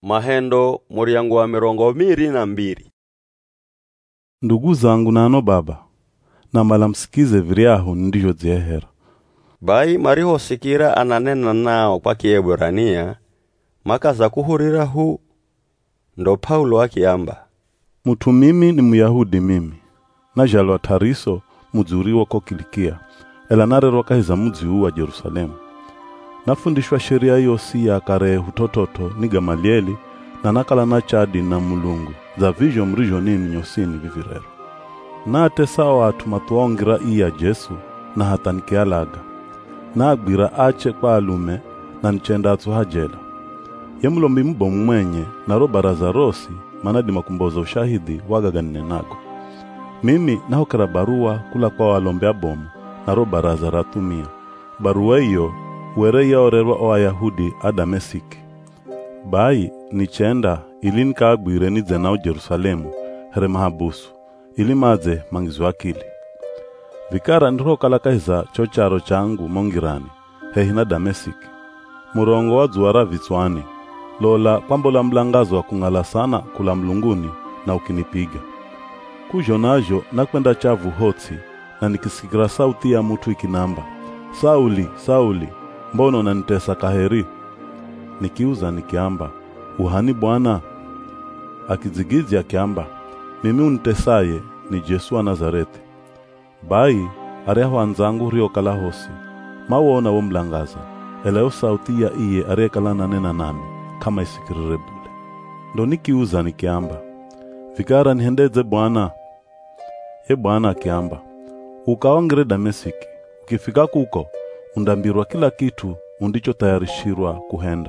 Mahendo muriangu wa 22. Ndugu zangu nano baba, na malamsikize viriahu ndiyo zihera. Bai mariho sikira ananena nao kwa Kiebrania, makaza kuhurira hu, ndo Paulo akiamba. Mutu mimi ni Muyahudi mimi, na jalwa Tariso muzuri wako Kilikia, elanare rokahiza muzi wa Jerusalemu. Nafundishwa sheria yosi ya kare hutototo ni Gamalieli, na nakala na chadi na mulungu, za vijo mrijo nini nyosini vivirero. Na atesa watu matuongira iya Jesu, na hata nikialaga. Na agbira ache kwa alume, na nchenda atu hajela. Yemulombi mbomu mwenye, na ro baraza rosi, manadi makumboza ushahidi wagaganine nago. Mimi nahokera barua kula kwa walombe abomu, na ro baraza ratumia. Barua iyo, were ya orerwa o Ayahudi Damesiki. Bai nichenda ili nikaagwire nize nao Jerusalemu, here mahabusu, ili maze mangizu akili. Vikara ndiro kalakahiza chocharo changu mongirani, hehina Damesiki. Murongo wa zuwara vitswani, lola kwambola mlangazo wa kungala sana kula mlunguni na ukinipiga. Kujo najo nakwenda chavu hotsi, na nikisikira sauti ya mutu ikinamba, Sauli, Sauli, mbono unanitesa kaheri? Nikiuza nikiamba, uhani Bwana? Akizigizi akiamba, mimi unitesaye ni Jesu wa Nazareti. Bai areho anzangu rio kalahosi, mawona wo mlangaza, eleo sauti ya iye arekala nanena nami, kama isikirire bule. Ndo nikiuza nikiamba, vikara nihendeze Bwana? Bwana akiamba, ukaongere Damesiki, ukifika kuko, undambirwa kila kitu undicho tayarishirwa kuhenda.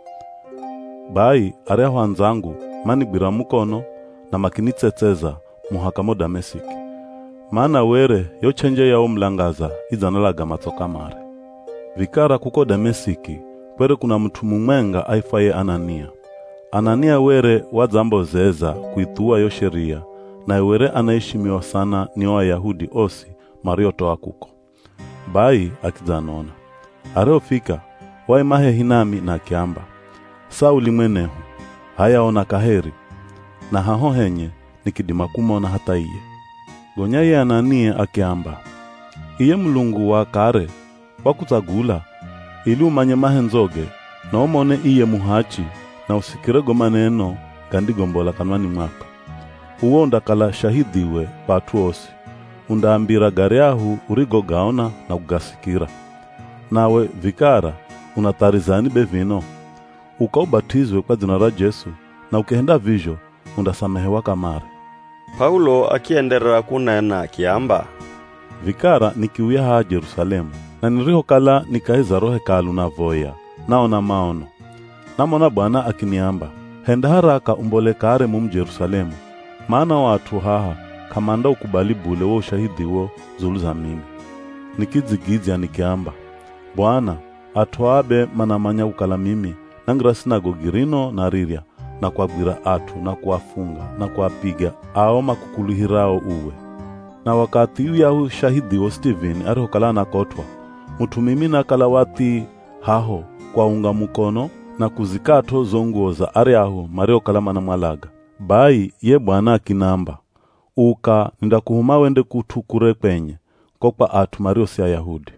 Bai areho anzangu manibira mukono na makinitsetseza muhakamo Damesiki. Maana were yo chenje yao mlangaza izanalaga matsoka mare. Vikara kuko Damesiki, kwere kuna mtu mumwenga aifaye Anania. Anania were wazambo zeza kuitua yo sheria, na were anaishimiwa sana ni wa Yahudi osi marioto wa kuko. Bai akizanona. Areofika, waimahe hinami na kiamba, Sauli mwenehu, hayaona kaheri, na haho henye nikidima kumona hata iye. Gonyaye Anania akiamba, iye mulungu wa kare, wakutagula, ili umanye mahenzoge, na umone iye muhachi, na usikire gomaneno gandigombola kanwani mwaka. Uwo ndakala shahidiwe patu osi, undaambira gareahu urigo gaona na ugasikira. Nawe vikara unatarizani bevino, ukaubatizwe kwa jina la Jesu, na ukihenda vijo undasamehewa kamare. Paulo akiendelea kunena akiamba, vikara nikiuya ha Jerusalemu, na niriho kala nikaiza rohe kalu na voya, naona maono. Namona Bwana akiniamba, henda haraka umbole kare mumu Jerusalemu, maana watu haha kamanda ukubali bule wo ushahidi wo zuluza mimi. Nikizigizi nikiamba, Bwana atuabe manamanya ukala mimi, nangira sinagogi rino na riria, na kuabwira atu, na kuafunga, na kuapiga, aoma kukuluhirao uwe. Na wakati uya shahidi wo Steven arihokala na kotwa, mutu mimi na kalawati haho kwa unga mukono, na kuzikato zongoza areaho mariokala mana mwalaga. Bai ye Bwana akinamba, uka nindakuhuma wende kutukure kwenye, kokwa atu mariosi ya Yahudi.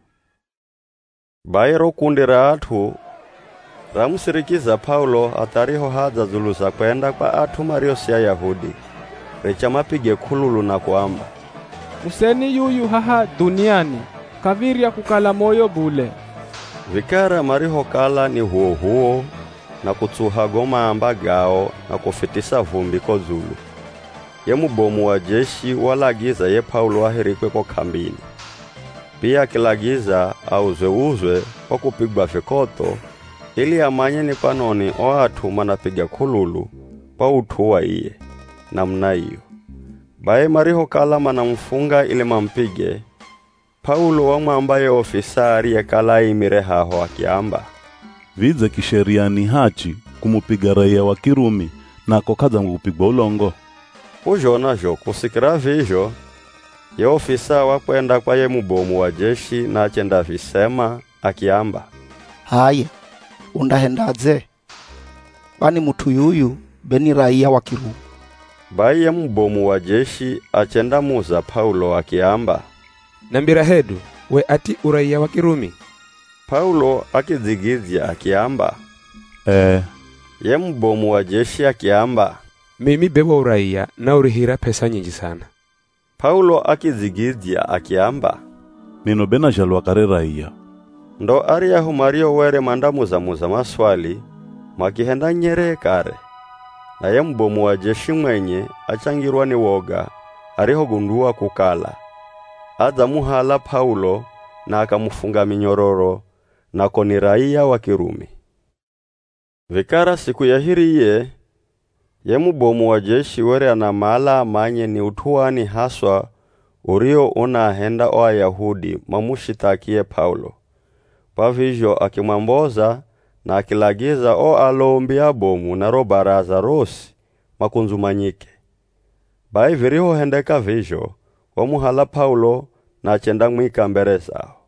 Bai rokundira atu, ramusirikiza Paulo atariho haza zuluza kwenda kwa atu mariosi ya Yahudi. Recha mapige kululu na kuamba, Museni yuyu haha duniani, kaviria kukala moyo bule. Vikara mariho kala ni huo, na kutsuha goma ambagao, na kufitisa vumbi ko zulu. Ye mubomu wa jeshi walagiza ye Paulo ahirikwe kwa kambini. Pia kilagiza uzwe kwa kupigwa fikoto, ili amanye ni kwanoni watu manapiga kululu pa utuwa iye. Namna iyo, bae mariho kala manamfunga ili mampige. Paulo wamwambaye ofisari ya kala imire haho akiamba, vize kisheria ni hachi kumupiga raia wa Kirumi, na kokaza mkupigwa ulongo. Ujo najo kusikira vijo, ye ofisa wakwenda kwa ye mubomu wa jeshi na achenda visema akiamba, haya, undahendaze? kwani mtu yuyu beni raia wa Kirumi. Baye mubomu wa jeshi achenda muza Paulo akiamba, nambira hedu we ati uraia wa Kirumi. Paulo akizigizia akiamba, ye mubomu wa jeshi akiamba, mimi bewa uraia na urihira pesa nyingi sana. Paulo akizigizia akiamba, nino bena jalwa kare raia. Ndo ariyahu Mario were mandamuza maswali makihenda nyere kare. Na ye mubomu wa jeshi mwenye achangirwa ni woga ariho gundua kukala aza muhala Paulo na akamufunga minyororo na koni raia wa Kirumi. Vikara siku ya hiriye ye mubomu wa jeshi were anamala amanye ni utuani haswa urio unahenda o Ayahudi mamushitakie Paulo. Pavizho akimwamboza na akilagiza o alombi abomu na ro baraza rosi makunzumanyike. Bai viriho hendeka vizho wamuhala Paulo na achenda mwika mbere zao.